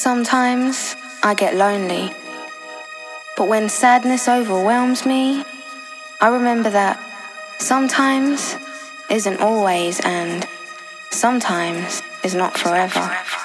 Sometimes I get lonely, but when sadness overwhelms me, I remember that sometimes isn't always and sometimes is not forever.